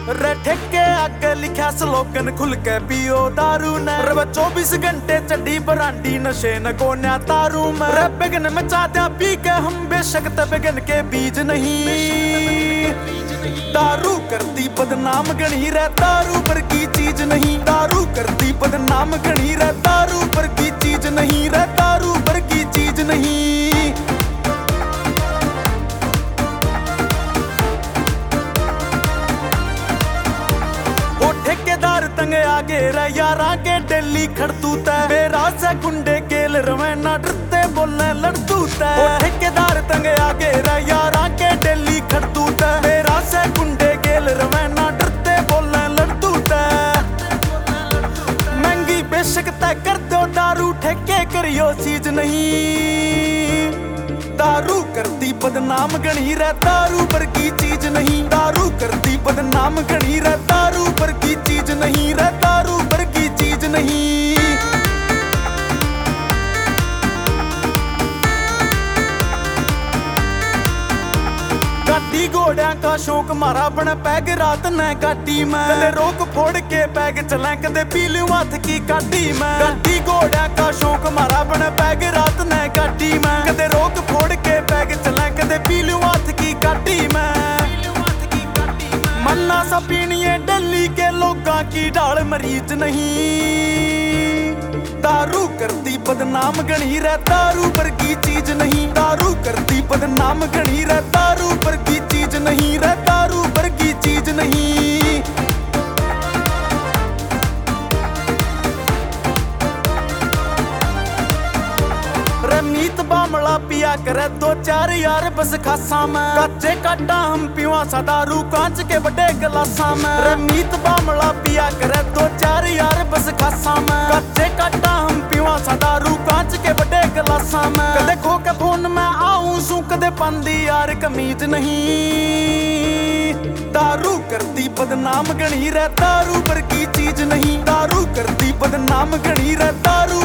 रे ठेके आगे लिखा स्लोगन खुल के पियो दारू ने रे 24 घंटे चढ़ी बरांडी नशे न कोन्या तारू में रे बिगन में चाहते पी के हम बेशक बिगन के बीज नहीं। दारू करती बदनाम गणी रे दारू पर की चीज नहीं। दारू करती बदनाम गणी रे दारू पर की चीज नहीं। रे दारू पर की चीज नहीं। ठेकेदार तंग आगे रे यारा के डेली खड़तू तै मेरा से गुंडे केल रवैना डरते बोलने लड़तू तै। ठेकेदार तंग आगे रे यारा के डेली खड़तू तै मेरा से गुंडे केल रवैना डरते बोलने लड़तू तै। महंगी बेशक तय कर दो दारू ठेके करियो चीज नहीं। दारू करती बदनाम गणी रे दारू पर की चीज नहीं। दारू करती बदनाम गणी रे दारू पर की चीज नहीं। रे दारू पर की चीज नहीं। गाड़ी घोड़िया का शौक मारा बन पैग रात न गाड़ी में कदे रोक फोड़ के पैग चला कदे पीलू हाथ की गाड़ी में। गाड़ी घोड़िया का शौक मारा बन पैग रात न गाड़ी में कदे रोक फोड़ के पैग चला कदे पीलू हाथ की गाड़ी में। मन्ना सा पीनिए दिल्ली के लोगों की ढाल मरीज नहीं। दारू करती बदनाम गणी रे दारू पर की चीज नहीं। दारू करती बदनाम गणी रे दारू पर की चीज नहीं। रे दारू पर की चीज नहीं। मीत बामला पिया करे 2-4 यार बस खासा में कच्चे काटा हम पीवा सा दारू कांच के बड़े गिलासा में। मीत बामला पिया करे 2-4 यार बस खासा में कच्चे काटा हम पीवा सा दारू कांच के बड़े गिलासा में। कदे खो के फोन में आऊं सू कदे पांदी यार कमीज नहीं। दारू करती बदनाम गणी रे दारू पर की चीज नहीं। दारू करती बदनाम गणी रे दारू